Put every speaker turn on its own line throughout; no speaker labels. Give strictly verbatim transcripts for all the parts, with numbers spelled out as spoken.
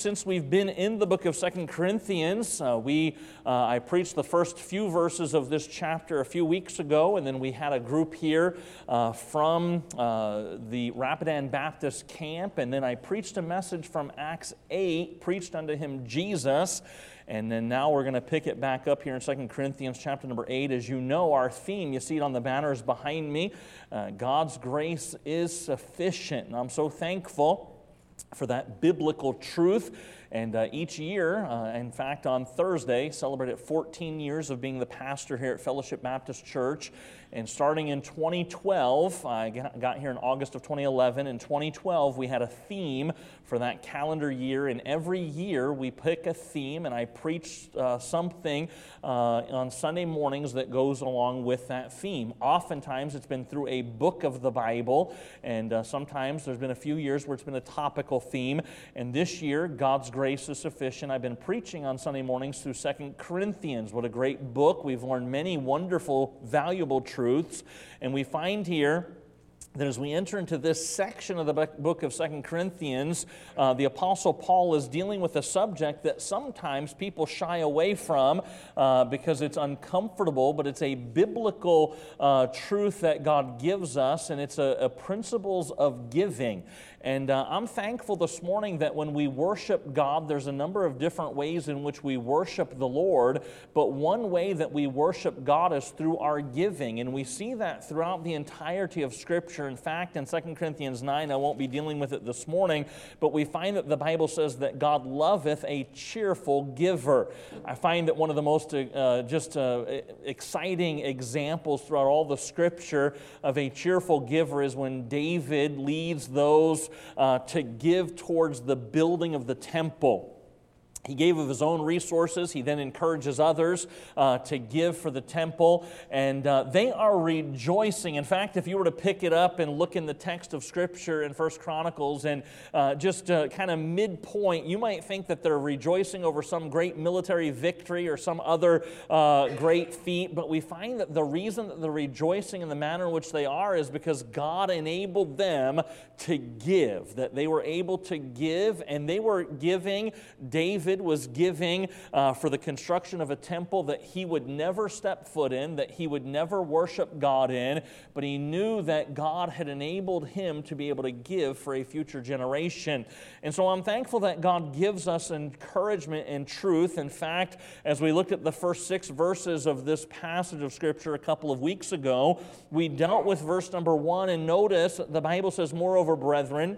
since we've been in the book of Second Corinthians. Uh, we, uh, I preached the first few verses of this chapter a few weeks ago, and then we had a group here uh, from uh, the Rapidan Baptist camp, and then I preached a message from Acts eight, preached unto him Jesus. And then now we're going to pick it back up here in Second Corinthians chapter number eight. As you know, our theme, you see it on the banners behind me, uh, God's grace is sufficient. And I'm so thankful for that biblical truth. And uh, each year, uh, in fact, on Thursday, celebrated fourteen years of being the pastor here at Fellowship Baptist Church. And starting in twenty twelve, I got here in August of twenty eleven. In twenty twelve, we had a theme for that calendar year. And every year, we pick a theme, and I preach uh, something uh, on Sunday mornings that goes along with that theme. Oftentimes, it's been through a book of the Bible. And uh, sometimes, there's been a few years where it's been a topical theme. And this year, God's grace Grace is sufficient. I've been preaching on Sunday mornings through Second Corinthians. What a great book. We've learned many wonderful, valuable truths. And we find here that as we enter into this section of the book of Second Corinthians, uh, the Apostle Paul is dealing with a subject that sometimes people shy away from uh, because it's uncomfortable, but it's a biblical uh, truth that God gives us, and it's a, a principles of giving. And uh, I'm thankful this morning that when we worship God, there's a number of different ways in which we worship the Lord, but one way that we worship God is through our giving, and we see that throughout the entirety of Scripture. In fact, in Second Corinthians nine, I won't be dealing with it this morning, but we find that the Bible says that God loveth a cheerful giver. I find that one of the most uh, just uh, exciting examples throughout all the Scripture of a cheerful giver is when David leads those Uh, to give towards the building of the temple. He gave of his own resources. He then encourages others uh, to give for the temple, and uh, they are rejoicing. In fact, if you were to pick it up and look in the text of Scripture in First Chronicles, and uh, just uh, kind of midpoint, you might think that they're rejoicing over some great military victory or some other uh, great feat, but we find that the reason that they're rejoicing in the manner in which they are is because God enabled them to give, that they were able to give, and they were giving. David was giving uh, for the construction of a temple that he would never step foot in, that he would never worship God in, but he knew that God had enabled him to be able to give for a future generation. And so I'm thankful that God gives us encouragement and truth. In fact, as we looked at the first six verses of this passage of Scripture a couple of weeks ago, we dealt with verse number one, and notice the Bible says, "Moreover, brethren,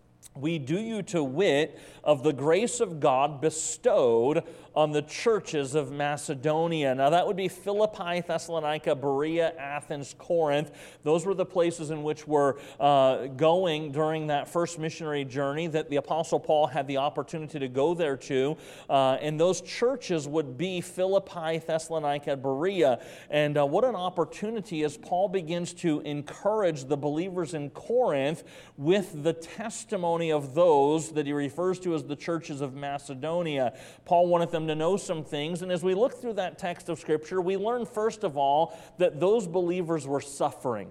we do you to wit of the grace of God bestowed on the churches of Macedonia." Now that would be Philippi, Thessalonica, Berea, Athens, Corinth. Those were the places in which we're uh, going during that first missionary journey that the Apostle Paul had the opportunity to go there to. Uh, and those churches would be Philippi, Thessalonica, Berea. And uh, what an opportunity as Paul begins to encourage the believers in Corinth with the testimony of those that he refers to as the churches of Macedonia. Paul wanted them to know some things, and as we look through that text of Scripture, we learn first of all that those believers were suffering.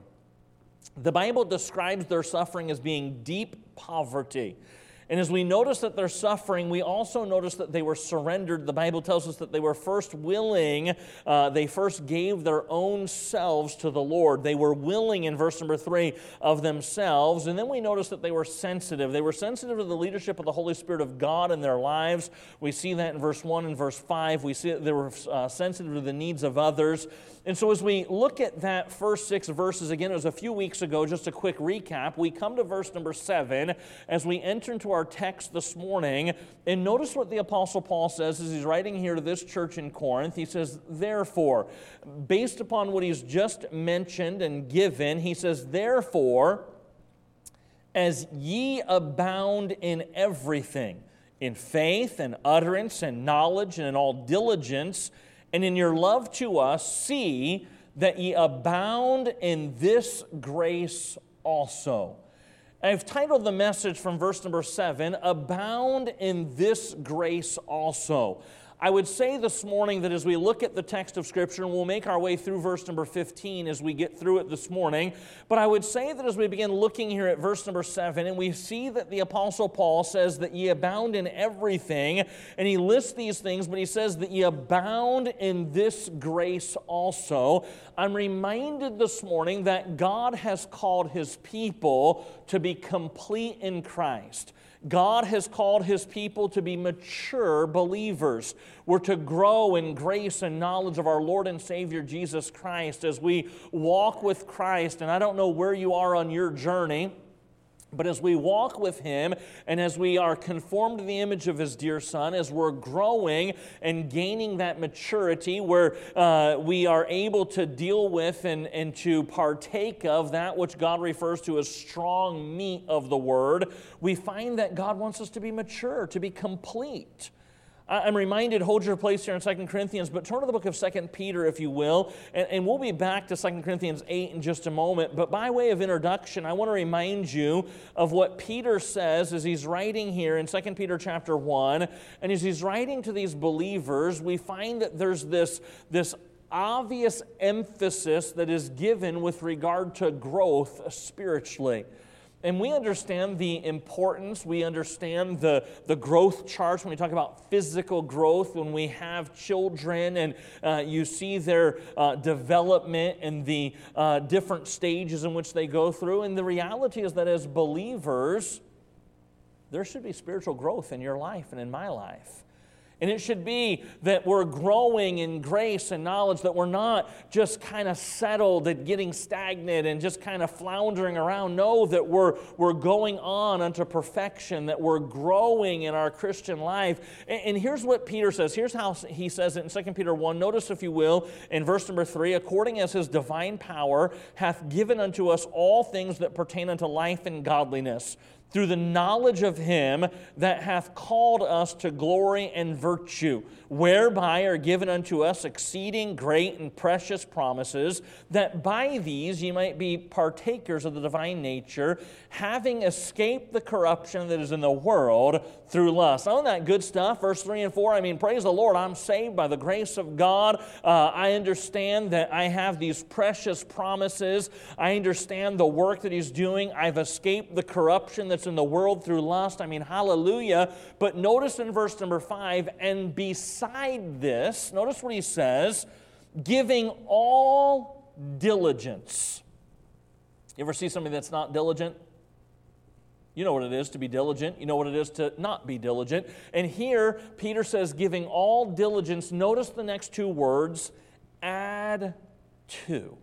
The Bible describes their suffering as being deep poverty. And as we notice that they're suffering, we also notice that they were surrendered. The Bible tells us that they were first willing, uh, they first gave their own selves to the Lord. They were willing, in verse number three, of themselves. And then we notice that they were sensitive. They were sensitive to the leadership of the Holy Spirit of God in their lives. We see that in verse one and verse five. We see that they were uh, sensitive to the needs of others. And so as we look at that first six verses, again, it was a few weeks ago, just a quick recap, we come to verse number seven as we enter into our text this morning, and notice what the Apostle Paul says as he's writing here to this church in Corinth. He says, therefore, based upon what he's just mentioned and given, he says, therefore, as ye abound in everything, in faith and utterance and knowledge and in all diligence, and in your love to us, see that ye abound in this grace also. I've titled the message from verse number seven, Abound in This Grace Also. I would say this morning that as we look at the text of Scripture, and we'll make our way through verse number fifteen as we get through it this morning, but I would say that as we begin looking here at verse number seven, and we see that the Apostle Paul says that ye abound in everything, and he lists these things, but he says that ye abound in this grace also. I'm reminded this morning that God has called His people to be complete in Christ. God has called His people to be mature believers. We're to grow in grace and knowledge of our Lord and Savior Jesus Christ as we walk with Christ. And I don't know where you are on your journey, but as we walk with Him and as we are conformed to the image of His dear Son, as we're growing and gaining that maturity where uh, we are able to deal with and, and to partake of that which God refers to as strong meat of the Word, we find that God wants us to be mature, to be complete. I'm reminded, hold your place here in Second Corinthians, but turn to the book of Second Peter, if you will, and, and we'll be back to Second Corinthians eight in just a moment. But by way of introduction, I want to remind you of what Peter says as he's writing here in Second Peter chapter one. And as he's writing to these believers, we find that there's this, this obvious emphasis that is given with regard to growth spiritually. And we understand the importance, we understand the, the growth charts when we talk about physical growth, when we have children and uh, you see their uh, development and the uh, different stages in which they go through. And the reality is that as believers, there should be spiritual growth in your life and in my life. And it should be that we're growing in grace and knowledge, that we're not just kind of settled at getting stagnant and just kind of floundering around. No, that we're, we're going on unto perfection, that we're growing in our Christian life. And, and here's what Peter says. Here's how he says it in Second Peter one. Notice, if you will, in verse number three, according as His divine power hath given unto us all things that pertain unto life and godliness, through the knowledge of Him that hath called us to glory and virtue, whereby are given unto us exceeding great and precious promises, that by these ye might be partakers of the divine nature, having escaped the corruption that is in the world through lust. Isn't that good stuff? Verse three and four, I mean, praise the Lord, I'm saved by the grace of God. Uh, I understand that I have these precious promises. I understand the work that He's doing. I've escaped the corruption that's in the world through lust. I mean, hallelujah. But notice in verse number five, and beside this, notice what he says, giving all diligence. You ever see somebody that's not diligent? You know what it is to be diligent. You know what it is to not be diligent. And here, Peter says, giving all diligence. Notice the next two words, add to.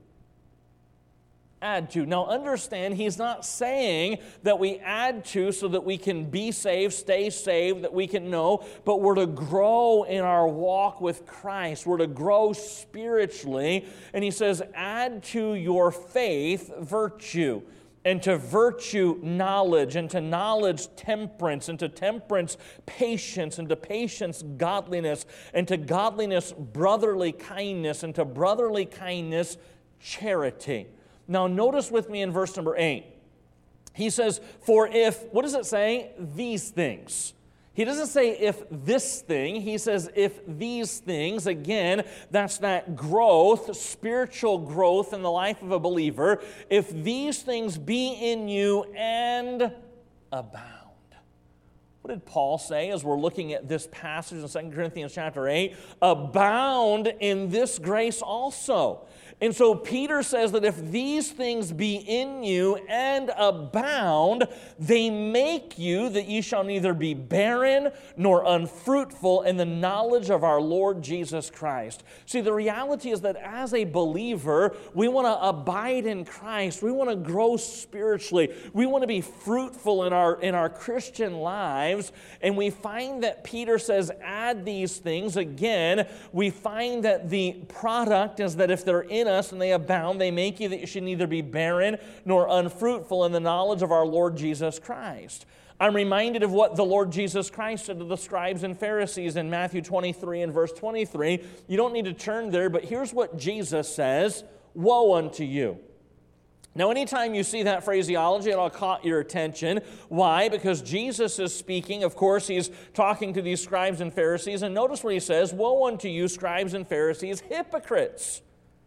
Add to. Now understand, he's not saying that we add to so that we can be saved, stay saved, that we can know, but we're to grow in our walk with Christ. We're to grow spiritually. And he says, add to your faith virtue, and to virtue knowledge, and to knowledge temperance, and to temperance patience, and to patience godliness, and to godliness brotherly kindness, and to brotherly kindness charity. Now notice with me in verse number eight. He says, for if, what does it say? These things. He doesn't say if this thing. He says if these things. Again, that's that growth, spiritual growth in the life of a believer. If these things be in you and abound. What did Paul say as we're looking at this passage in Second Corinthians chapter eight? Abound in this grace also. And so Peter says that if these things be in you and abound, they make you that ye shall neither be barren nor unfruitful in the knowledge of our Lord Jesus Christ. See, the reality is that as a believer, we want to abide in Christ. We want to grow spiritually. We want to be fruitful in our, in our Christian lives. And we find that Peter says, add these things. Again, we find that the product is that if they're in us and they abound, they make you that you should neither be barren nor unfruitful in the knowledge of our Lord Jesus Christ. I'm reminded of what the Lord Jesus Christ said to the scribes and Pharisees in Matthew twenty-three and verse twenty-three. You don't need to turn there, but here's what Jesus says, woe unto you. Now, anytime you see that phraseology, it'll caught your attention. Why? Because Jesus is speaking. Of course, he's talking to these scribes and Pharisees. And notice what he says, "Woe unto you, scribes and Pharisees, hypocrites!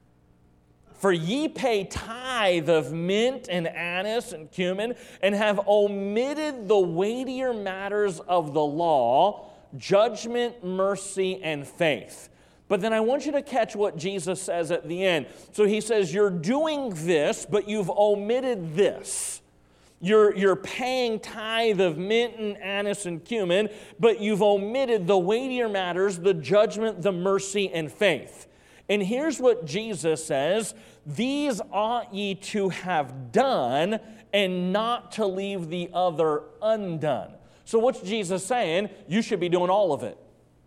For ye pay tithe of mint and anise and cumin, and have omitted the weightier matters of the law, judgment, mercy, and faith." But then I want you to catch what Jesus says at the end. So he says, you're doing this, but you've omitted this. You're, you're paying tithe of mint and anise and cumin, but you've omitted the weightier matters, the judgment, the mercy, and faith. And here's what Jesus says, "These ought ye to have done, and not to leave the other undone." So what's Jesus saying? You should be doing all of it.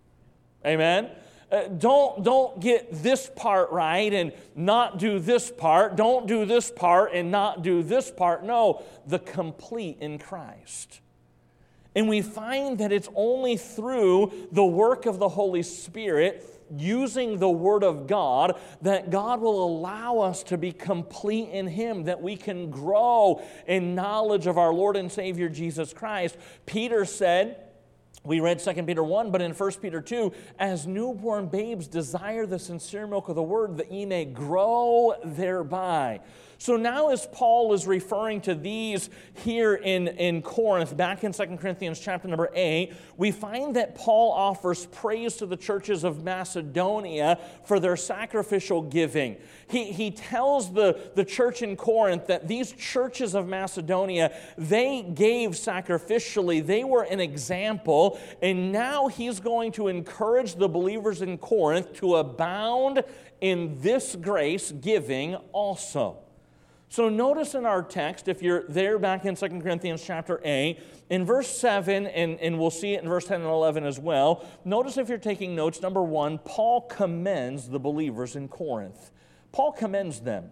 Amen? Uh, don't, don't get this part right and not do this part. Don't do this part and not do this part. No, the complete in Christ. And we find that it's only through the work of the Holy Spirit, using the Word of God, that God will allow us to be complete in Him, that we can grow in knowledge of our Lord and Savior Jesus Christ. Peter said, we read Second Peter one, but in First Peter two, "As newborn babes desire the sincere milk of the Word, that ye may grow thereby." So now as Paul is referring to these here in, in Corinth, back in Second Corinthians chapter number eight, we find that Paul offers praise to the churches of Macedonia for their sacrificial giving. He, he tells the, the church in Corinth that these churches of Macedonia, they gave sacrificially. They were an example, and now he's going to encourage the believers in Corinth to abound in this grace giving also. So notice in our text, if you're there back in Second Corinthians chapter eight, in verse seven, and, and we'll see it in verse ten and eleven as well, notice if you're taking notes, number one, Paul commends the believers in Corinth. Paul commends them.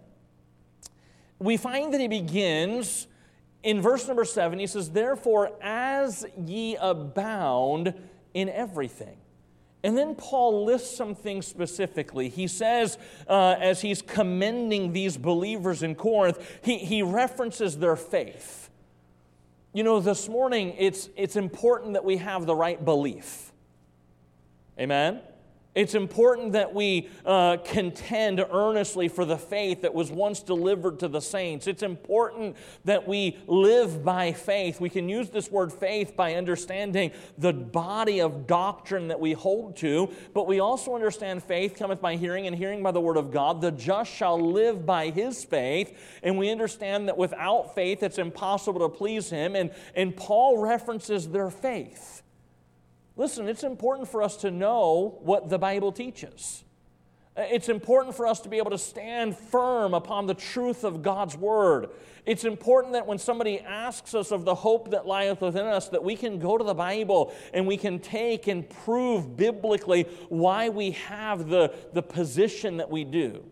We find that he begins in verse number seven, he says, "Therefore, as ye abound in everything." And then Paul lists some things specifically. He says, uh, as he's commending these believers in Corinth, he, he references their faith. You know, this morning, it's, it's important that we have the right belief. Amen? It's important that we uh, contend earnestly for the faith that was once delivered to the saints. It's important that we live by faith. We can use this word faith by understanding the body of doctrine that we hold to, but we also understand faith cometh by hearing, and hearing by the word of God. The just shall live by his faith, and we understand that without faith it's impossible to please him, and, and Paul references their faith. Listen, it's important for us to know what the Bible teaches. It's important for us to be able to stand firm upon the truth of God's Word. It's important that when somebody asks us of the hope that lieth within us, that we can go to the Bible and we can take and prove biblically why we have the, the position that we do.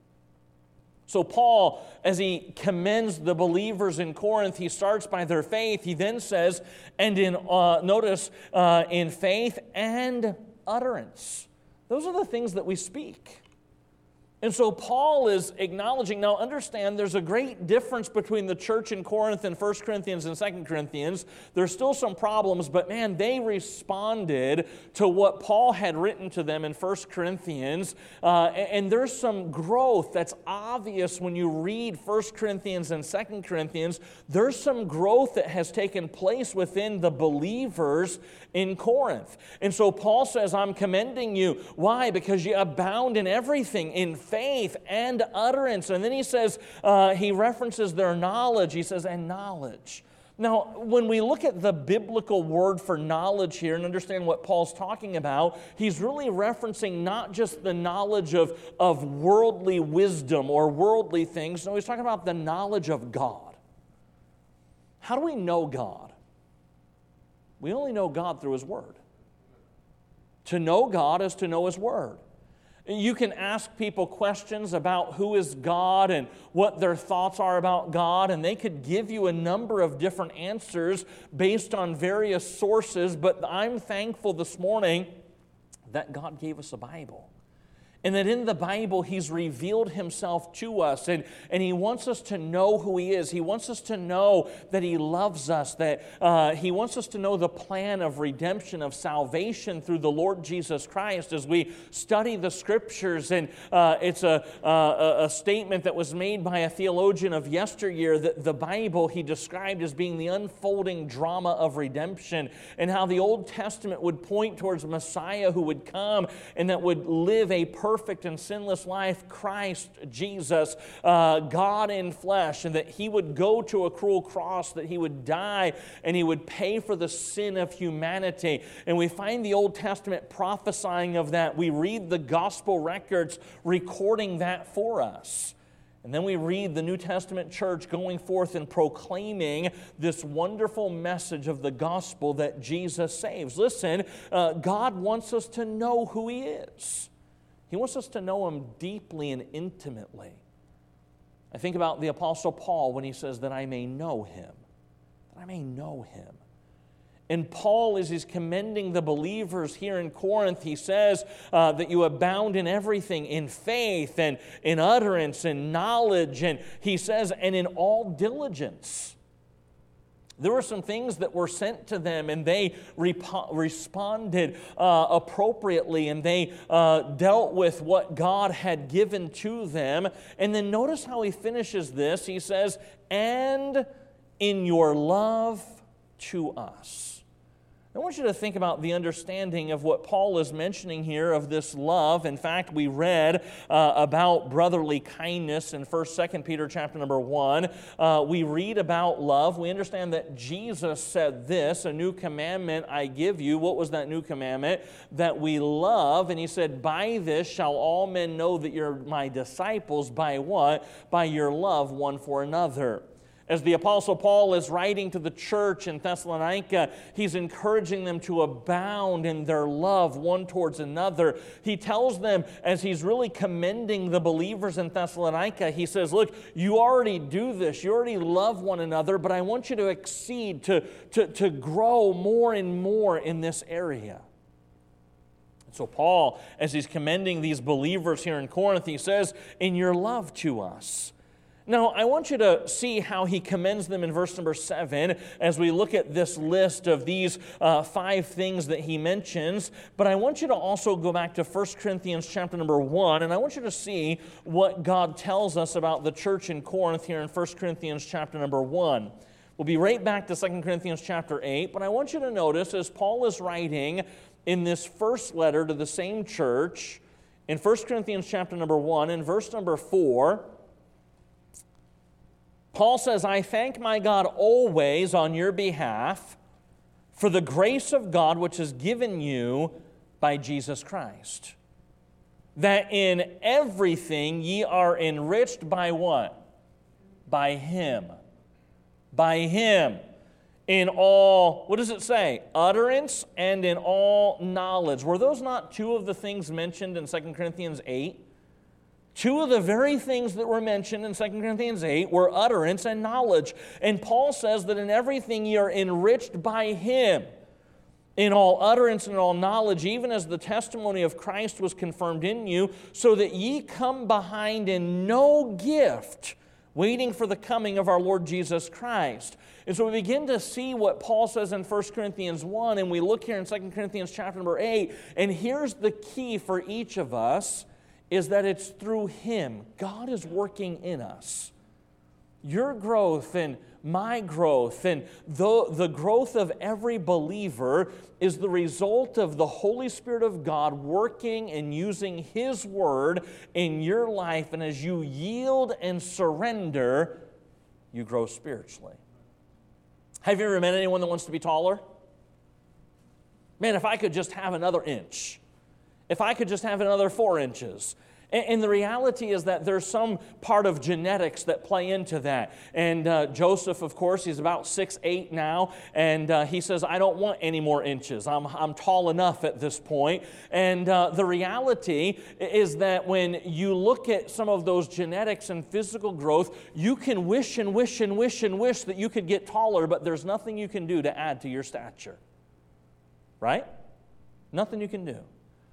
So Paul, as he commends the believers in Corinth, he starts by their faith. He then says, and in, uh, notice, uh, in faith and utterance. Those are the things that we speak. And so Paul is acknowledging, now understand there's a great difference between the church in Corinth and First Corinthians and Second Corinthians. There's still some problems, but man, they responded to what Paul had written to them in First Corinthians. Uh, and there's some growth that's obvious when you read First Corinthians and Second Corinthians. There's some growth that has taken place within the believers in Corinth. And so Paul says, I'm commending you. Why? Because you abound in everything, in faith and utterance. And then he says, uh, he references their knowledge. He says, and knowledge. Now, when we look at the biblical word for knowledge here and understand what Paul's talking about, he's really referencing not just the knowledge of, of worldly wisdom or worldly things. No, he's talking about the knowledge of God. How do we know God? We only know God through His Word. To know God is to know His Word. You can ask people questions about who is God and what their thoughts are about God, and they could give you a number of different answers based on various sources, but I'm thankful this morning that God gave us a Bible. And that in the Bible, He's revealed Himself to us, and, and He wants us to know who He is. He wants us to know that He loves us, that uh, He wants us to know the plan of redemption, of salvation through the Lord Jesus Christ. As we study the Scriptures, and uh, it's a, a, a statement that was made by a theologian of yesteryear, that the Bible He described as being the unfolding drama of redemption, and how the Old Testament would point towards a Messiah who would come and that would live a perfect perfect and sinless life, Christ Jesus, uh, God in flesh, and that He would go to a cruel cross, that He would die, and He would pay for the sin of humanity. And we find the Old Testament prophesying of that. We read the gospel records recording that for us. And then we read the New Testament church going forth and proclaiming this wonderful message of the gospel that Jesus saves. Listen, uh, God wants us to know who He is. He wants us to know Him deeply and intimately. I think about the Apostle Paul when he says that I may know Him, that I may know Him. And Paul, as he's commending the believers here in Corinth, he says uh, that you abound in everything, in faith and in utterance and knowledge, and he says, and in all diligence. There were some things that were sent to them, and they rep- responded uh, appropriately, and they uh, dealt with what God had given to them. And then notice how he finishes this. He says, and in your love to us. I want you to think about the understanding of what Paul is mentioning here of this love. In fact, we read uh, about brotherly kindness in First, Second Peter chapter number one. Uh, we read about love. We understand that Jesus said this, a new commandment I give you. What was that new commandment? That we love. And He said, by this shall all men know that you're my disciples. By what? By your love one for another. As the Apostle Paul is writing to the church in Thessalonica, he's encouraging them to abound in their love one towards another. He tells them, as he's really commending the believers in Thessalonica, he says, look, you already do this. You already love one another, but I want you to exceed, to, to, to grow more and more in this area. So Paul, as he's commending these believers here in Corinth, he says, in your love to us. Now, I want you to see how he commends them in verse number seven as we look at this list of these uh, five things that he mentions. But I want you to also go back to First Corinthians chapter number one, and I want you to see what God tells us about the church in Corinth here in First Corinthians chapter number one. We'll be right back to Second Corinthians chapter eight, but I want you to notice as Paul is writing in this first letter to the same church, in First Corinthians chapter number one, in verse number four, Paul says, I thank my God always on your behalf for the grace of God which is given you by Jesus Christ, that in everything ye are enriched by what? By Him. By Him. In all, what does it say? Utterance and in all knowledge. Were those not two of the things mentioned in Second Corinthians eight? Two of the very things that were mentioned in Second Corinthians eight were utterance and knowledge. And Paul says that in everything ye are enriched by Him, in all utterance and in all knowledge, even as the testimony of Christ was confirmed in you, so that ye come behind in no gift, waiting for the coming of our Lord Jesus Christ. And so we begin to see what Paul says in First Corinthians one, and we look here in Second Corinthians chapter number eight, and here's the key for each of us, is that it's through Him. God is working in us. Your growth and my growth and the, the growth of every believer is the result of the Holy Spirit of God working and using His Word in your life. And as you yield and surrender, you grow spiritually. Have you ever met anyone that wants to be taller? Man, if I could just have another inch. If I could just have another four inches. And the reality is that there's some part of genetics that play into that. And uh, Joseph, of course, he's about six eight now, and uh, he says, I don't want any more inches. I'm, I'm tall enough at this point. And uh, the reality is that when you look at some of those genetics and physical growth, you can wish and wish and wish and wish that you could get taller, but there's nothing you can do to add to your stature. Right? Nothing you can do.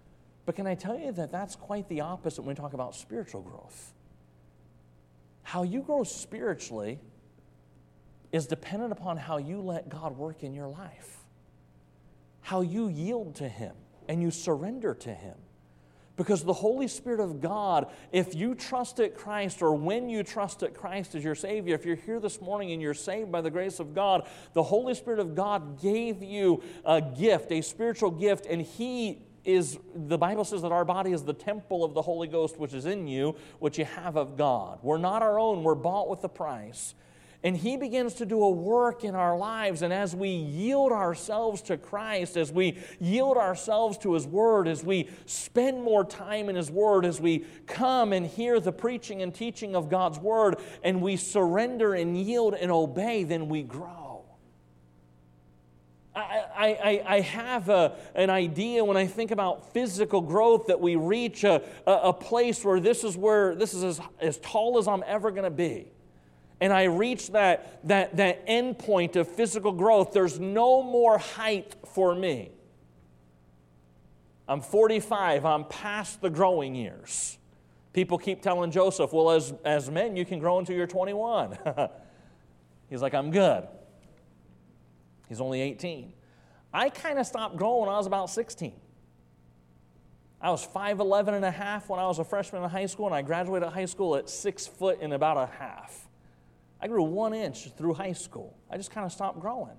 But can I tell you that that's quite the opposite when we talk about spiritual growth? How you grow spiritually is dependent upon how you let God work in your life. How you yield to Him and you surrender to Him. Because the Holy Spirit of God, if you trusted Christ, or when you trusted Christ as your Savior, if you're here this morning and you're saved by the grace of God, the Holy Spirit of God gave you a gift, a spiritual gift, and He is, the Bible says that our body is the temple of the Holy Ghost which is in you, which you have of God. We're not our own, we're bought with a price. And He begins to do a work in our lives. And as we yield ourselves to Christ, as we yield ourselves to His Word, as we spend more time in His Word, as we come and hear the preaching and teaching of God's Word, and we surrender and yield and obey, then we grow. I, I, I have a, an idea when I think about physical growth that we reach a, a, a place where this is where this is as, as tall as I'm ever going to be. And I reach that, that, that end point of physical growth. There's no more height for me. I'm forty-five. I'm past the growing years. People keep telling Joseph, well, as, as men, you can grow until you're twenty-one. He's like, I'm good. He's only eighteen. I kind of stopped growing when I was about sixteen. I was five eleven and a half when I was a freshman in high school, and I graduated high school at six foot and about a half. I grew one inch through high school. I just kind of stopped growing.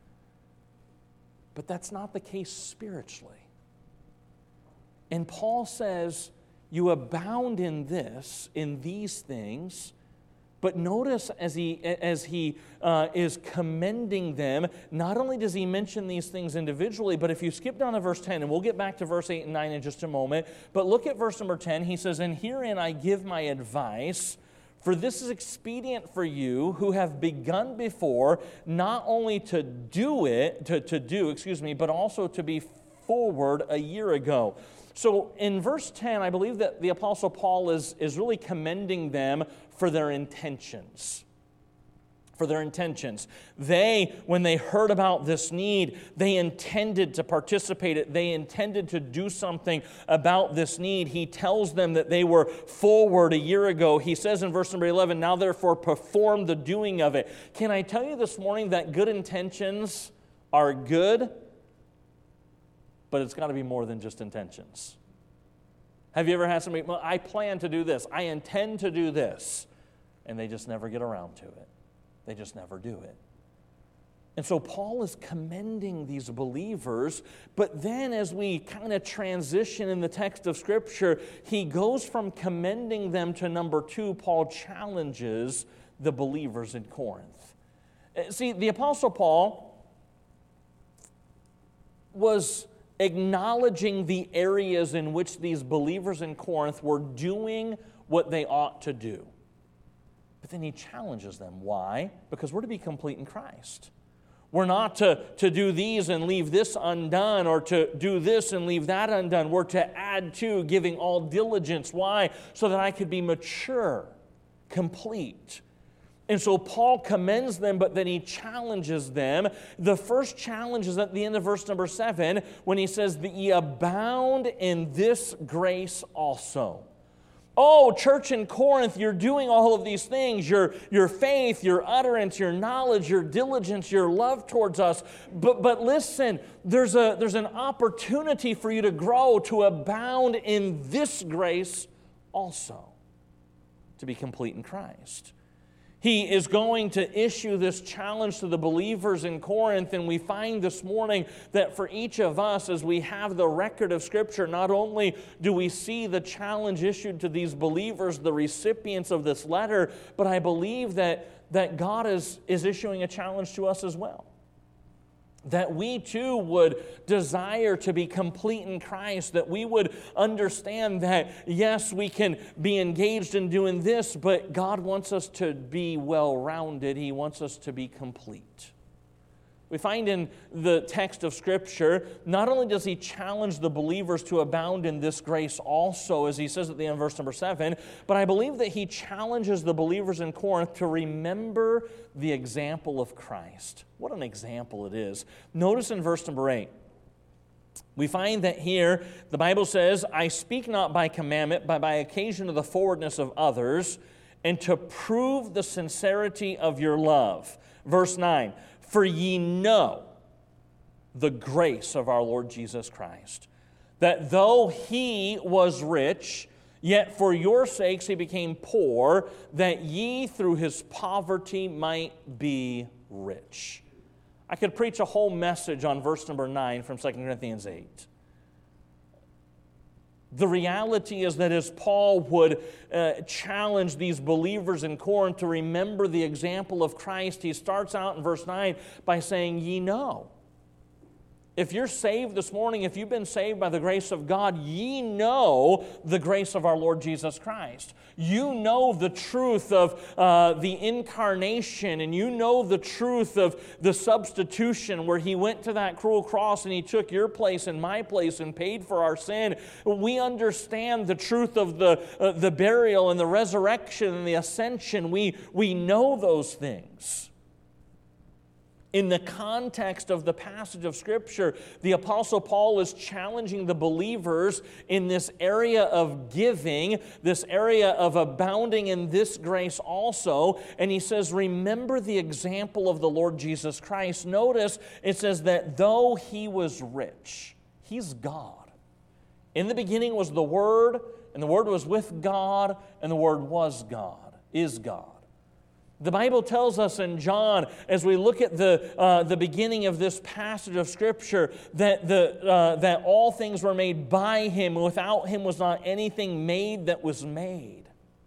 But that's not the case spiritually. And Paul says, you abound in this, in these things. But notice as he, as he uh, is commending them, not only does he mention these things individually, but if you skip down to verse ten, and we'll get back to verse eight and nine in just a moment, but look at verse number ten. He says, and herein I give my advice, for this is expedient for you who have begun before, not only to do it, to, to do, excuse me, but also to be forward a year ago. So in verse ten, I believe that the Apostle Paul is, is really commending them for their intentions. For their intentions. They, when they heard about this need, they intended to participate it. They intended to do something about this need. He tells them that they were forward a year ago. He says in verse number eleven, now therefore perform the doing of it. Can I tell you this morning that good intentions are good, but it's got to be more than just intentions. Have you ever had somebody, well, I plan to do this, I intend to do this, and they just never get around to it. They just never do it. And so Paul is commending these believers, but then as we kind of transition in the text of Scripture, he goes from commending them to number two. Paul challenges the believers in Corinth. See, the Apostle Paul was acknowledging the areas in which these believers in Corinth were doing what they ought to do. But then he challenges them. Why? Because we're to be complete in Christ. We're not to, to do these and leave this undone, or to do this and leave that undone. We're to add to, giving all diligence. Why? So that I could be mature, complete. And so Paul commends them, but then he challenges them. The first challenge is at the end of verse number seven, when he says that ye abound in this grace also. Oh, church in Corinth, you're doing all of these things, your, your faith, your utterance, your knowledge, your diligence, your love towards us. But, but listen, there's, a, there's an opportunity for you to grow, to abound in this grace also, to be complete in Christ. He is going to issue this challenge to the believers in Corinth, and we find this morning that for each of us, as we have the record of Scripture, not only do we see the challenge issued to these believers, the recipients of this letter, but I believe that, that God is, is issuing a challenge to us as well. That we too would desire to be complete in Christ, that we would understand that, yes, we can be engaged in doing this, but God wants us to be well-rounded. He wants us to be complete. We find in the text of Scripture, not only does he challenge the believers to abound in this grace also, as he says at the end of verse number seven, but I believe that he challenges the believers in Corinth to remember the example of Christ. What an example it is. Notice in verse number eight, We find that here, the Bible says, I speak not by commandment, but by occasion of the forwardness of others, and to prove the sincerity of your love. Verse nine, for ye know the grace of our Lord Jesus Christ, that though he was rich, yet for your sakes he became poor, that ye through his poverty might be rich. I could preach a whole message on verse number nine from Second Corinthians eight. The reality is that as Paul would uh, challenge these believers in Corinth to remember the example of Christ, he starts out in verse nine by saying, ye know. If you're saved this morning, if you've been saved by the grace of God, ye know the grace of our Lord Jesus Christ. You know the truth of uh, the incarnation, and you know the truth of the substitution where He went to that cruel cross and He took your place and my place and paid for our sin. We understand the truth of the, uh, the burial and the resurrection and the ascension. We, we know those things. In the context of the passage of Scripture, the Apostle Paul is challenging the believers in this area of giving, this area of abounding in this grace also. And he says, remember the example of the Lord Jesus Christ. Notice it says that though He was rich, He's God. In the beginning was the Word, and the Word was with God, and the Word was God, is God. The Bible tells us in John, as we look at the, uh, the beginning of this passage of Scripture, that, the, uh, that all things were made by Him. Without Him was not anything made that was made.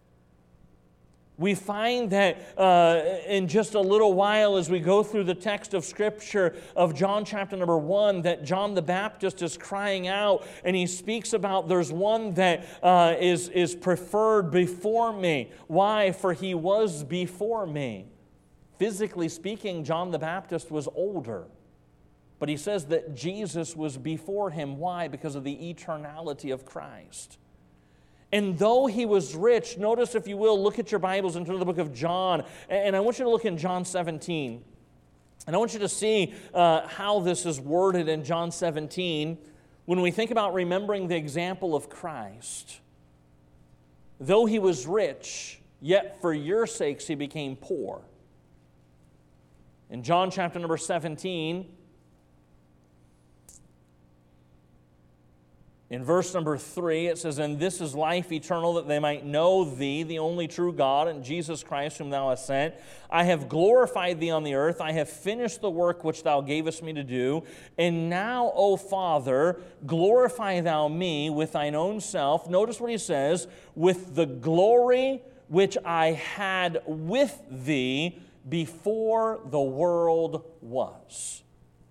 We find that uh, in just a little while as we go through the text of Scripture of John chapter number one, that John the Baptist is crying out and he speaks about there's one that uh, is, is preferred before me. Why? For he was before me. Physically speaking, John the Baptist was older. But he says that Jesus was before him. Why? Because of the eternality of Christ. And though He was rich, notice if you will, look at your Bibles into the book of John. And I want you to look in John seventeen. And I want you to see uh, how this is worded in John seventeen. When we think about remembering the example of Christ, though He was rich, yet for your sakes He became poor. In John chapter number seventeen, in verse number three, it says, and this is life eternal, that they might know Thee, the only true God, and Jesus Christ, whom Thou hast sent. I have glorified Thee on the earth. I have finished the work which Thou gavest me to do. And now, O Father, glorify Thou me with Thine own self. Notice what he says, with the glory which I had with Thee before the world was.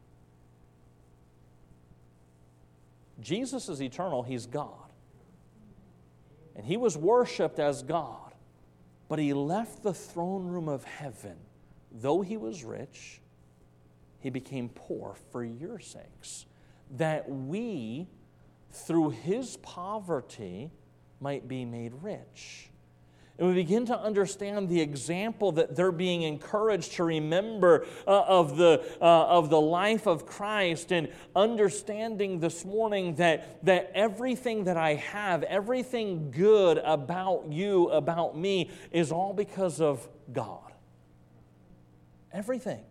Jesus is eternal, He's God. And He was worshiped as God. But He left the throne room of heaven. Though He was rich, He became poor for your sakes, that we, through His poverty, might be made rich. And we begin to understand the example that they're being encouraged to remember uh, of, the, uh, of the life of Christ, and understanding this morning that, that everything that I have, everything good about you, about me, is all because of God. Everything.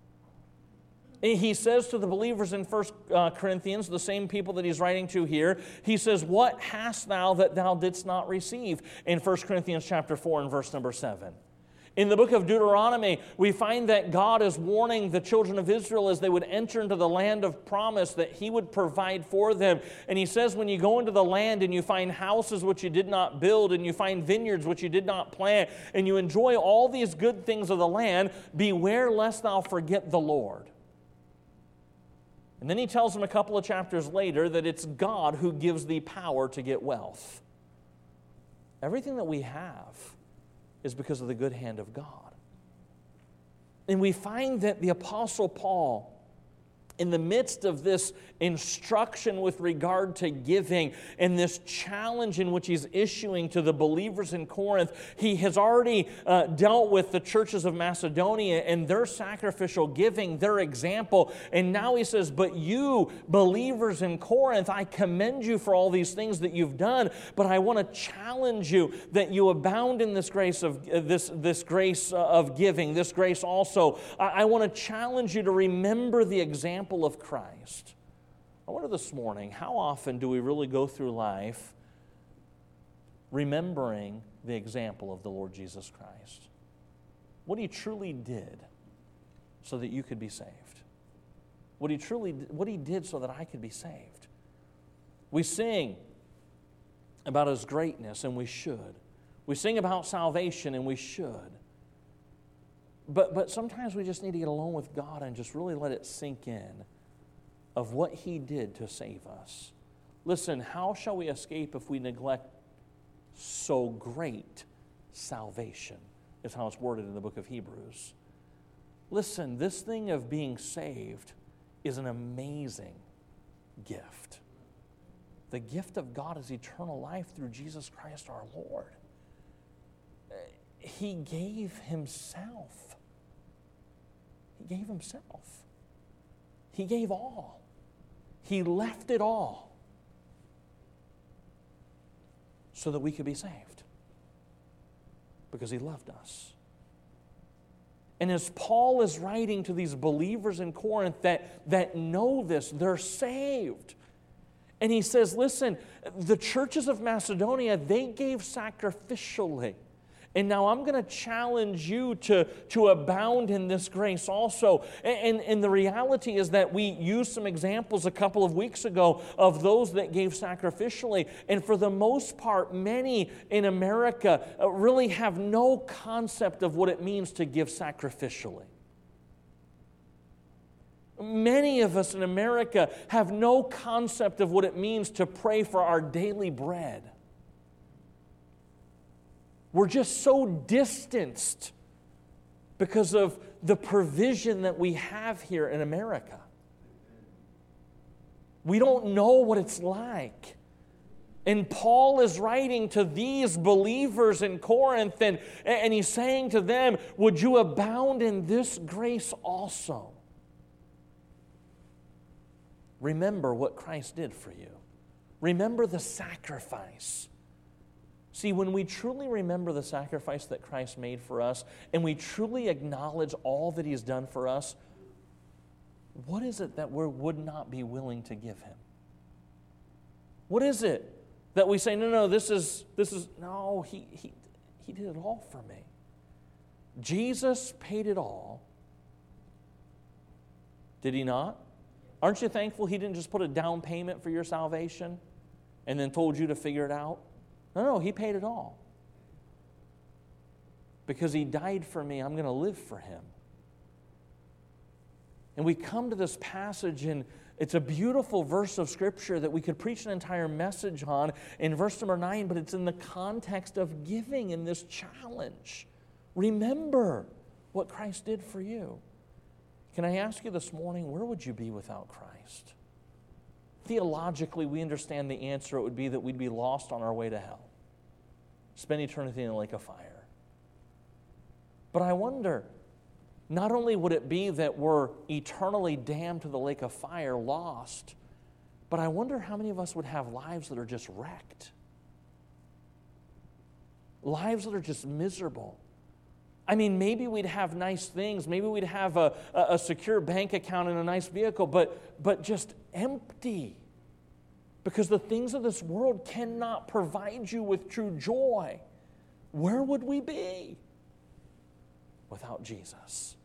He says to the believers in First Corinthians, the same people that he's writing to here, he says, what hast thou that thou didst not receive? In First Corinthians chapter four and verse number seven. In the book of Deuteronomy, we find that God is warning the children of Israel as they would enter into the land of promise that He would provide for them. And He says, when you go into the land and you find houses which you did not build, and you find vineyards which you did not plant, and you enjoy all these good things of the land, beware lest thou forget the Lord. And then He tells them a couple of chapters later that it's God who gives thee power to get wealth. Everything that we have is because of the good hand of God. And we find that the Apostle Paul, in the midst of this instruction with regard to giving and this challenge in which he's issuing to the believers in Corinth, he has already uh, dealt with the churches of Macedonia and their sacrificial giving, their example. And now he says, but you, believers in Corinth, I commend you for all these things that you've done, but I want to challenge you that you abound in this grace of uh, this, this grace uh, of giving, this grace also. I, I want to challenge you to remember the example of Christ. I wonder this morning, how often do we really go through life remembering the example of the Lord Jesus Christ? What He truly did so that you could be saved. What He truly, what He did so that I could be saved. We sing about His greatness, and we should. We sing about salvation, and we should. But, but sometimes we just need to get alone with God and just really let it sink in of what He did to save us. Listen, how shall we escape if we neglect so great salvation, is how it's worded in the book of Hebrews. Listen, this thing of being saved is an amazing gift. The gift of God is eternal life through Jesus Christ our Lord. He gave Himself. He gave Himself. He gave all. He left it all so that we could be saved because He loved us. And as Paul is writing to these believers in Corinth that, that know this, they're saved. And he says, listen, the churches of Macedonia, they gave sacrificially. And now I'm going to challenge you to, to abound in this grace also. And, and the reality is that we used some examples a couple of weeks ago of those that gave sacrificially. And for the most part, many in America really have no concept of what it means to give sacrificially. Many of us in America have no concept of what it means to pray for our daily bread. We're just so distanced because of the provision that we have here in America. We don't know what it's like. And Paul is writing to these believers in Corinth, and, and he's saying to them, would you abound in this grace also? Remember what Christ did for you. Remember the sacrifice. See, when we truly remember the sacrifice that Christ made for us, and we truly acknowledge all that He's done for us, what is it that we would not be willing to give Him? What is it that we say, no, no, this is, this is, no, he, he, he did it all for me. Jesus paid it all. Did He not? Aren't you thankful He didn't just put a down payment for your salvation and then told you to figure it out? No, no, He paid it all. Because He died for me, I'm going to live for Him. And we come to this passage, and it's a beautiful verse of Scripture that we could preach an entire message on in verse number nine, but it's in the context of giving in this challenge. Remember what Christ did for you. Can I ask you this morning, where would you be without Christ? Theologically, we understand the answer. It would be that we'd be lost on our way to hell. Spend eternity in the lake of fire. But I wonder, not only would it be that we're eternally damned to the lake of fire, lost, but I wonder how many of us would have lives that are just wrecked. Lives that are just miserable. I mean, maybe we'd have nice things. Maybe we'd have a, a, a secure bank account and a nice vehicle, but, but just empty. Because the things of this world cannot provide you with true joy. Where would we be without Jesus?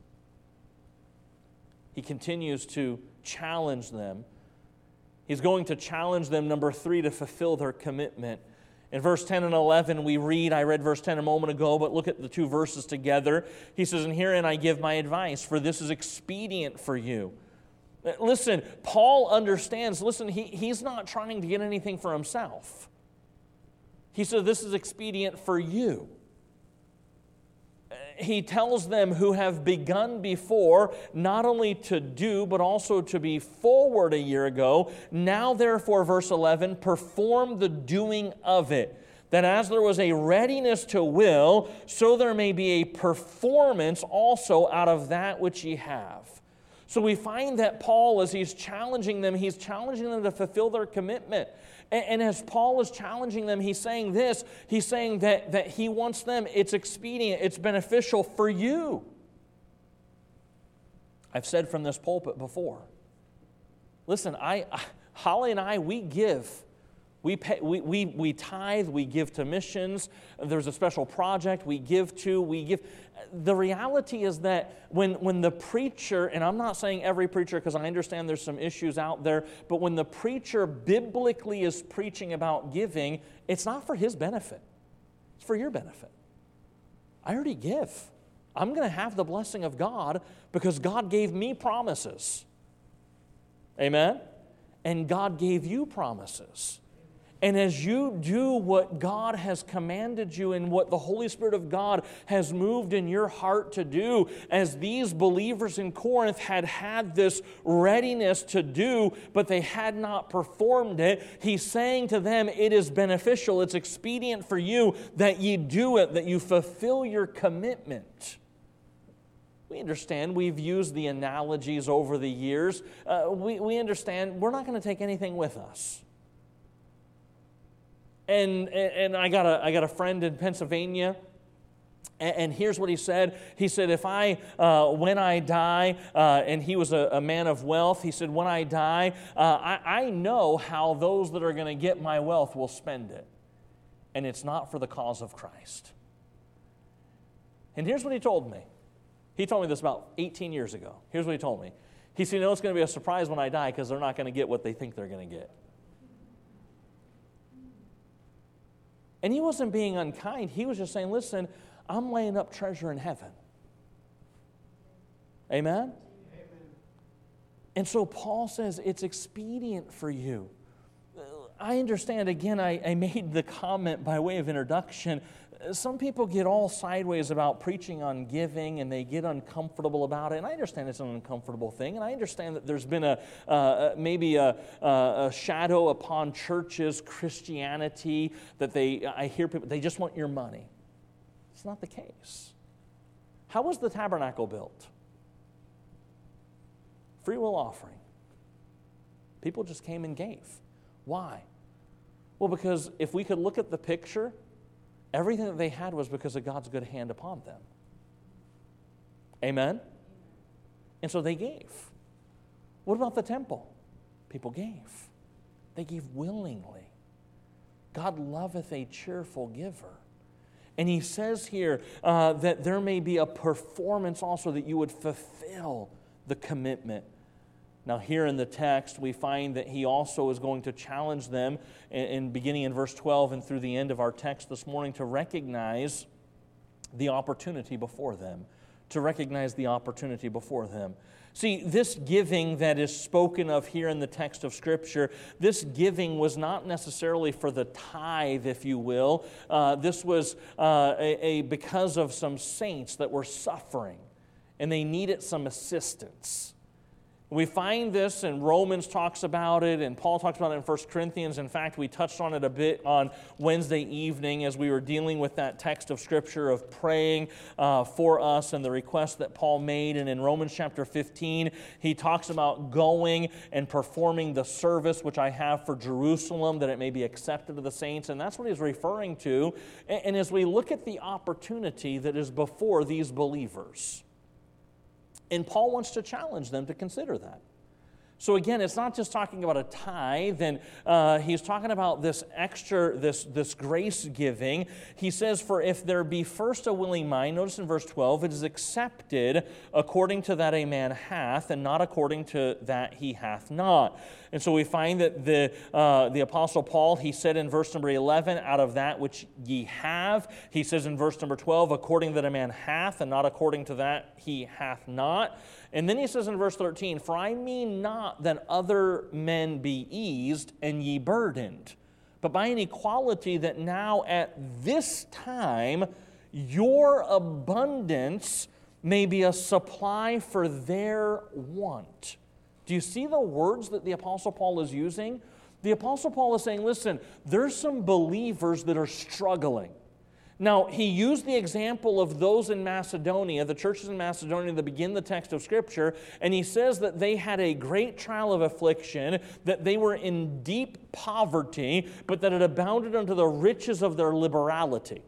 He continues to challenge them. He's going to challenge them, number three, to fulfill their commitment. In verse ten and eleven, we read, I read verse ten a moment ago, but look at the two verses together. He says, and herein I give my advice, for this is expedient for you. Listen, Paul understands, listen, he, he's not trying to get anything for himself. He said, this is expedient for you. he tells them who have begun before, not only to do, but also to be forward a year ago. Now, therefore, verse eleven, perform the doing of it. That as there was a readiness to will, so there may be a performance also out of that which ye have. So we find that Paul, as he's challenging them, he's challenging them to fulfill their commitment. And, and as Paul is challenging them, he's saying this, he's saying that, that he wants them, it's expedient, it's beneficial for you. I've said from this pulpit before, listen, I, Holly and I, we give. We, pay, we, we, we tithe, we give to missions, there's a special project we give to, we give. The reality is that when, when the preacher, and I'm not saying every preacher because I understand there's some issues out there, but when the preacher biblically is preaching about giving, it's not for his benefit. It's for your benefit. I already give. I'm going to have the blessing of God because God gave me promises. Amen? And God gave you promises. And as you do what God has commanded you and what the Holy Spirit of God has moved in your heart to do, as these believers in Corinth had had this readiness to do, but they had not performed it, he's saying to them, it is beneficial, it's expedient for you that you do it, that you fulfill your commitment. We understand, we've used the analogies over the years. Uh, we, we understand we're not going to take anything with us. And, and I got a I got a friend in Pennsylvania, and, and here's what he said. He said, if I, uh, when I die, uh, and he was a, a man of wealth, he said, when I die, uh, I, I know how those that are going to get my wealth will spend it. And it's not for the cause of Christ. And here's what he told me. He told me this about eighteen years ago. Here's what he told me. He said, you know, it's going to be a surprise when I die because they're not going to get what they think they're going to get. And he wasn't being unkind. He was just saying, listen, I'm laying up treasure in heaven. Amen? Amen. And so Paul says it's expedient for you. I understand, again, I, I made the comment by way of introduction. Some people get all sideways about preaching on giving and they get uncomfortable about it. And I understand it's an uncomfortable thing. And I understand that there's been a uh, maybe a, a shadow upon churches, Christianity, that they, I hear people, they just want your money. It's not the case. How was the tabernacle built? Free will offering. People just came and gave. Why? Well, because if we could look at the picture, everything that they had was because of God's good hand upon them. Amen? And so they gave. What about the temple? People gave. They gave willingly. God loveth a cheerful giver. And he says here uh, that there may be a performance also that you would fulfill the commitment. Now here in the text, we find that he also is going to challenge them, in, in beginning in verse twelve and through the end of our text this morning, to recognize the opportunity before them. To recognize the opportunity before them. See, this giving that is spoken of here in the text of Scripture, this giving was not necessarily for the tithe, if you will. Uh, this was uh, a, a because of some saints that were suffering, and they needed some assistance. We find this, and Romans talks about it, and Paul talks about it in First Corinthians. In fact, we touched on it a bit on Wednesday evening as we were dealing with that text of Scripture of praying uh, for us and the request that Paul made. And in Romans chapter fifteen, he talks about going and performing the service which I have for Jerusalem, that it may be accepted of the saints. And that's what he's referring to. And, and as we look at the opportunity that is before these believers, and Paul wants to challenge them to consider that. So again, it's not just talking about a tithe, and uh, he's talking about this extra, this, this grace giving. He says, for if there be first a willing mind, notice in verse twelve, it is accepted according to that a man hath, and not according to that he hath not. And so we find that the, uh, the Apostle Paul, he said in verse number eleven, out of that which ye have. He says in verse number twelve, according that a man hath, and not according to that he hath not. And then he says in verse thirteen, for I mean not that other men be eased and ye burdened, but by an equality that now at this time your abundance may be a supply for their want. Do you see the words that the Apostle Paul is using? The Apostle Paul is saying, listen, there's some believers that are struggling. Now, he used the example of those in Macedonia, the churches in Macedonia that begin the text of Scripture, and he says that they had a great trial of affliction, that they were in deep poverty, but that it abounded unto the riches of their liberality.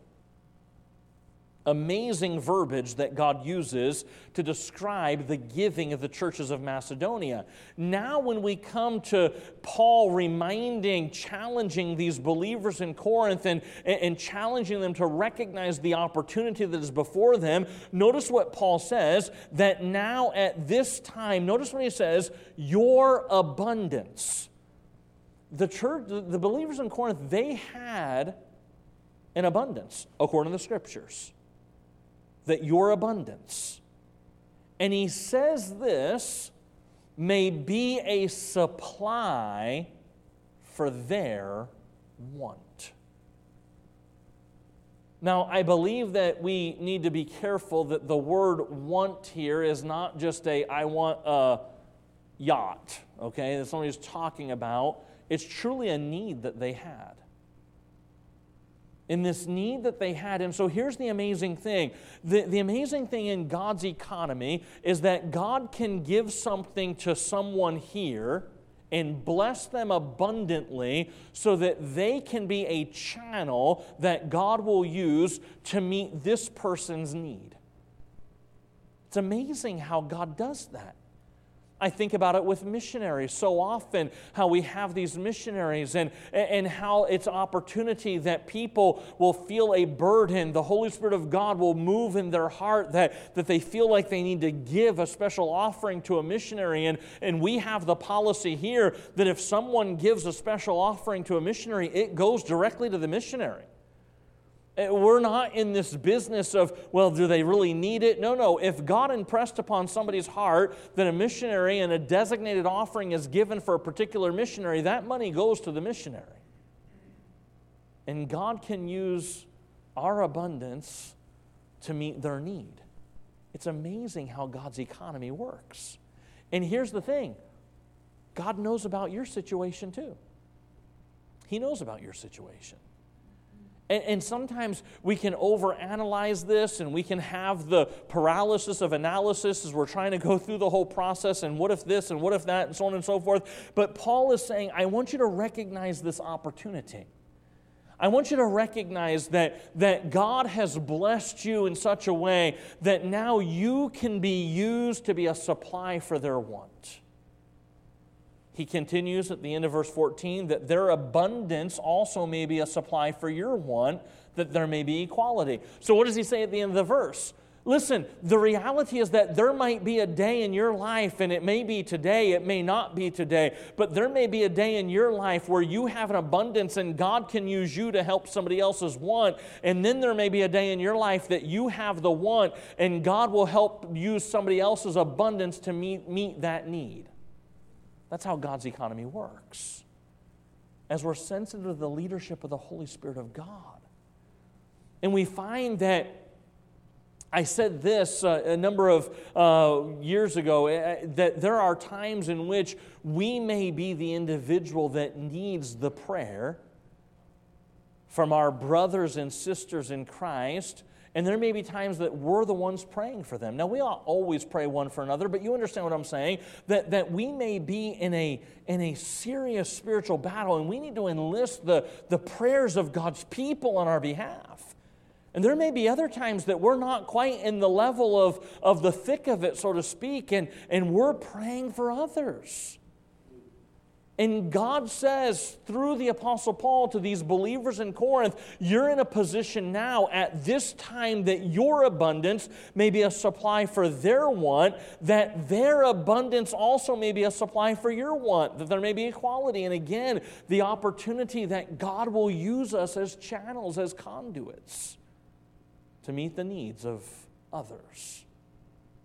Amazing verbiage that God uses to describe the giving of the churches of Macedonia. Now when we come to Paul reminding, challenging these believers in Corinth and, and challenging them to recognize the opportunity that is before them, notice what Paul says, that now at this time, notice what he says, your abundance. The church, the believers in Corinth, they had an abundance according to the Scriptures. That your abundance. And he says this may be a supply for their want. Now, I believe that we need to be careful that the word want here is not just a, I want a yacht, okay, that somebody's talking about. It's truly a need that they had. In this need that they had. And so here's the amazing thing. The, the amazing thing in God's economy is that God can give something to someone here and bless them abundantly so that they can be a channel that God will use to meet this person's need. It's amazing how God does that. I think about it with missionaries so often, how we have these missionaries and, and how it's opportunity that people will feel a burden. The Holy Spirit of God will move in their heart that, that they feel like they need to give a special offering to a missionary. And, and we have the policy here that if someone gives a special offering to a missionary, it goes directly to the missionary. We're not in this business of, well, do they really need it? No, no. If God impressed upon somebody's heart that a missionary and a designated offering is given for a particular missionary, that money goes to the missionary. And God can use our abundance to meet their need. It's amazing how God's economy works. And here's the thing. God knows about your situation too. He knows about your situation. And sometimes we can overanalyze this and we can have the paralysis of analysis as we're trying to go through the whole process and what if this and what if that and so on and so forth. But Paul is saying, I want you to recognize this opportunity. I want you to recognize that, that God has blessed you in such a way that now you can be used to be a supply for their want. He continues at the end of verse fourteen that their abundance also may be a supply for your want, that there may be equality. So what does he say at the end of the verse? Listen, the reality is that there might be a day in your life, and it may be today, it may not be today, but there may be a day in your life where you have an abundance and God can use you to help somebody else's want. And then there may be a day in your life that you have the want and God will help use somebody else's abundance to meet, meet that need. That's how God's economy works. As we're sensitive to the leadership of the Holy Spirit of God. And we find that, I said this uh, a number of uh, years ago, uh, that there are times in which we may be the individual that needs the prayer from our brothers and sisters in Christ. And there may be times that we're the ones praying for them. Now, we ought always pray one for another, but you understand what I'm saying? That, that we may be in a, in a serious spiritual battle, and we need to enlist the, the prayers of God's people on our behalf. And there may be other times that we're not quite in the level of, of the thick of it, so to speak, and, and we're praying for others. And God says through the Apostle Paul to these believers in Corinth, you're in a position now at this time that your abundance may be a supply for their want, that their abundance also may be a supply for your want, that there may be equality. And again, the opportunity that God will use us as channels, as conduits to meet the needs of others.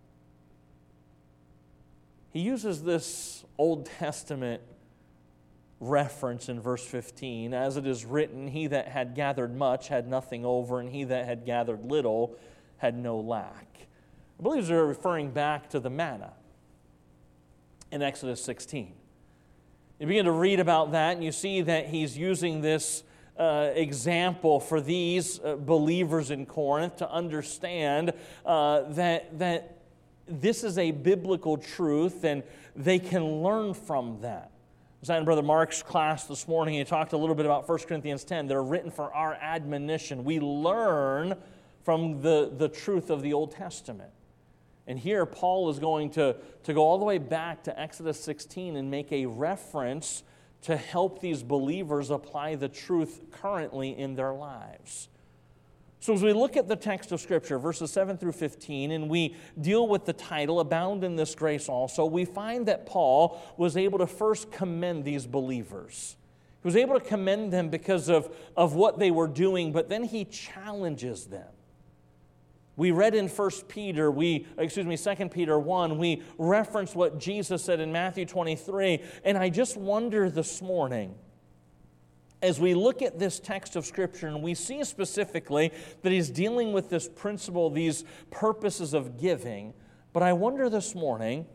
He uses this Old Testament reference in verse fifteen. As it is written, he that had gathered much had nothing over, and he that had gathered little had no lack. I believe they're referring back to the manna in Exodus sixteen. You begin to read about that, and you see that he's using this uh, example for these uh, believers in Corinth to understand uh, that, that this is a biblical truth, and they can learn from that. I was in Brother Mark's class this morning. He talked a little bit about First Corinthians ten. They're written for our admonition. We learn from the, the truth of the Old Testament. And here Paul is going to, to go all the way back to Exodus sixteen and make a reference to help these believers apply the truth currently in their lives. So as we look at the text of Scripture, verses seven through fifteen, and we deal with the title, Abound in this Grace Also, we find that Paul was able to first commend these believers. He was able to commend them because of, of what they were doing, but then he challenges them. We read in First Peter, we, excuse me, Second Peter one, we referenced what Jesus said in Matthew twenty-three, and I just wonder this morning, as we look at this text of Scripture, and we see specifically that he's dealing with this principle, these purposes of giving, but I wonder this morning,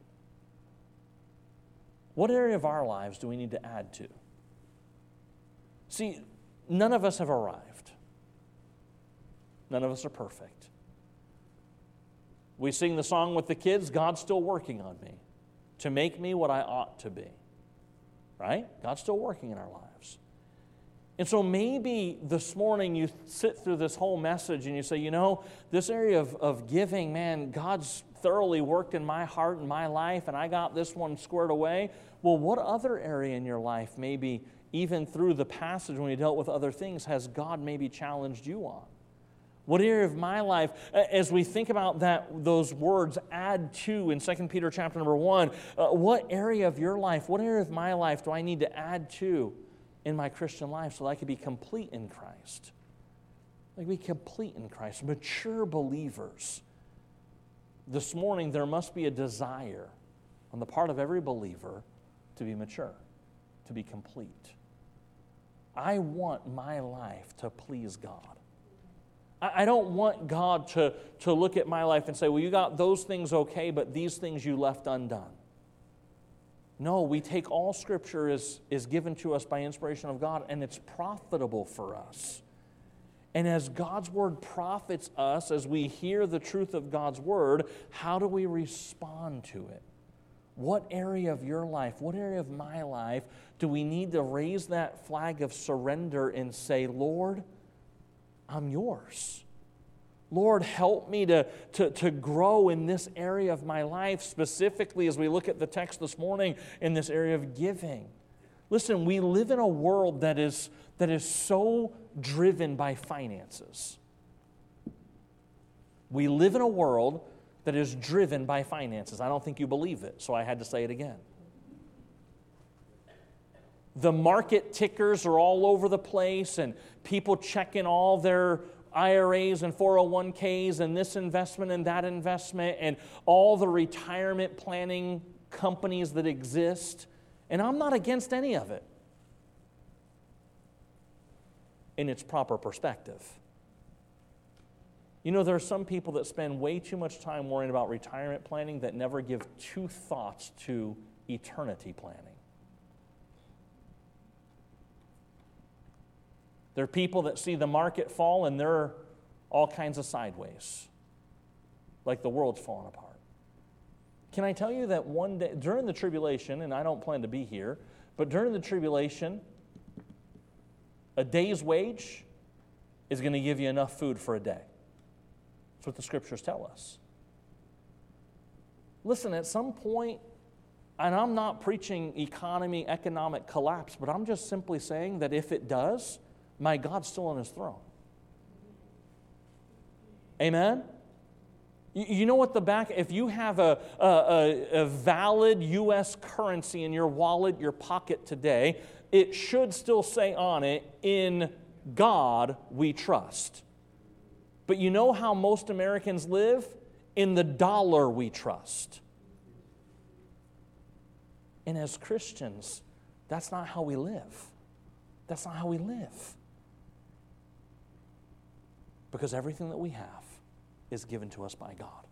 what area of our lives do we need to add to? See, none of us have arrived. None of us are perfect. We sing the song with the kids, God's still working on me to make me what I ought to be. Right? God's still working in our lives. And so maybe this morning you sit through this whole message and you say, you know, this area of, of giving, man, God's thoroughly worked in my heart and my life, and I got this one squared away. Well, what other area in your life, maybe even through the passage when you dealt with other things, has God maybe challenged you on? What area of my life, as we think about that, those words, add to in Second Peter chapter number one, uh, what area of your life, what area of my life do I need to add to in my Christian life so that I can be complete in Christ? I can be complete in Christ, mature believers. This morning, there must be a desire on the part of every believer to be mature, to be complete. I want my life to please God. I don't want God to, to look at my life and say, well, you got those things okay, but these things you left undone. No, we take all Scripture as is given to us by inspiration of God, and it's profitable for us. And as God's Word profits us, as we hear the truth of God's Word, how do we respond to it? What area of your life, what area of my life do we need to raise that flag of surrender and say, Lord, I'm yours. Lord, help me to, to, to grow in this area of my life, specifically as we look at the text this morning in this area of giving. Listen, we live in a world that is, that is so driven by finances. We live in a world that is driven by finances. I don't think you believe it, so I had to say it again. The market tickers are all over the place, and people checking all their I R As and four oh one k's and this investment and that investment and all the retirement planning companies that exist. And I'm not against any of it in its proper perspective. You know, there are some people that spend way too much time worrying about retirement planning that never give two thoughts to eternity planning. There are people that see the market fall and they're all kinds of sideways, like the world's falling apart. Can I tell you that one day, during the tribulation, and I don't plan to be here, but during the tribulation, a day's wage is going to give you enough food for a day. That's what the Scriptures tell us. Listen, at some point, and I'm not preaching economy, economic collapse, but I'm just simply saying that if it does, my God's still on His throne. Amen? You, you know what the back, if you have a, a, a, a valid U S currency in your wallet, your pocket today, it should still say on it, in God we trust. But you know how most Americans live? In the dollar we trust. And as Christians, That's not how we live. That's not how we live. Because everything that we have is given to us by God.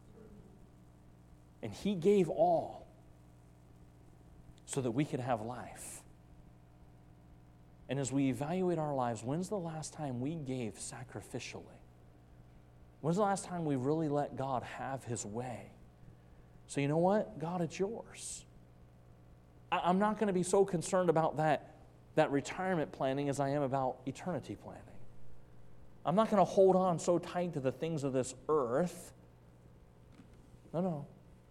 And He gave all so that we could have life. And as we evaluate our lives, when's the last time we gave sacrificially? When's the last time we really let God have His way? So you know what? God, it's yours. I'm not going to be so concerned about that, that retirement planning as I am about eternity planning. I'm not going to hold on so tight to the things of this earth. No, no.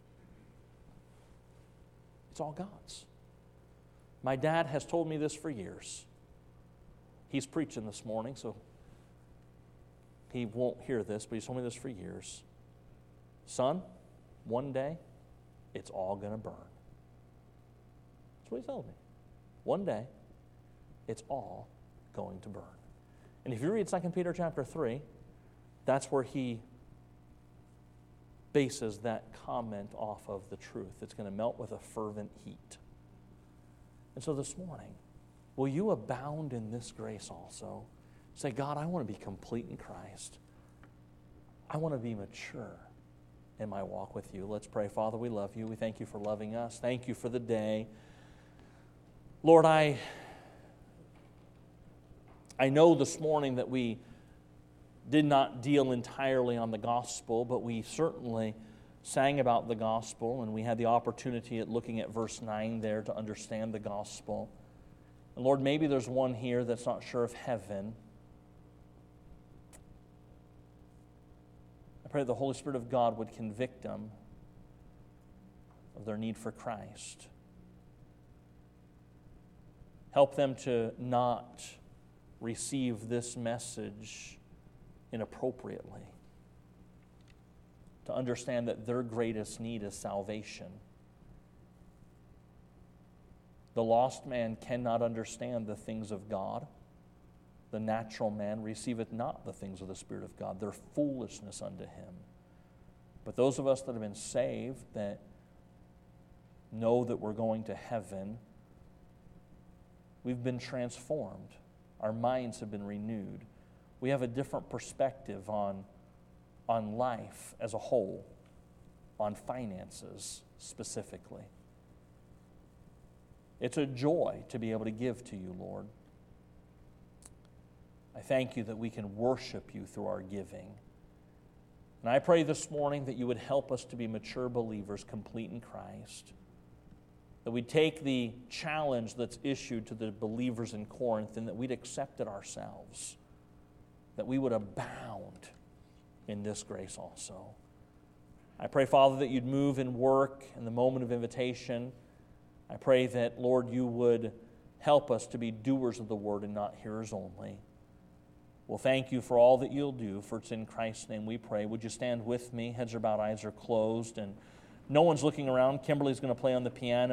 It's all God's. My dad has told me this for years. He's preaching this morning, so he won't hear this, but he's told me this for years. Son, one day, it's all going to burn. That's what he told me. One day, it's all going to burn. And if you read Second Peter chapter three, that's where he bases that comment off of the truth. It's going to melt with a fervent heat. And so this morning, will you abound in this grace also? Say, God, I want to be complete in Christ. I want to be mature in my walk with you. Let's pray. Father, we love you. We thank you for loving us. Thank you for the day. Lord, I, I know this morning that we did not deal entirely on the gospel, but we certainly sang about the gospel, and we had the opportunity at looking at verse nine there to understand the gospel. And Lord, maybe there's one here that's not sure of heaven. I pray the Holy Spirit of God would convict them of their need for Christ. Help them to not receive this message inappropriately. To understand that their greatest need is salvation. The lost man cannot understand the things of God. The natural man receiveth not the things of the Spirit of God. They're foolishness unto him. But those of us that have been saved, that know that we're going to heaven, we've been transformed. Our minds have been renewed. We have a different perspective on, on life as a whole, on finances specifically. It's a joy to be able to give to you, Lord. I thank you that we can worship you through our giving. And I pray this morning that you would help us to be mature believers, complete in Christ. That we'd take the challenge that's issued to the believers in Corinth and that we'd accept it ourselves. That we would abound in this grace also. I pray, Father, that you'd move in work in the moment of invitation. I pray that, Lord, you would help us to be doers of the word and not hearers only. Well, thank you for all that you'll do, for it's in Christ's name we pray. Would you stand with me? Heads are bowed, eyes are closed, and no one's looking around. Kimberly's going to play on the piano.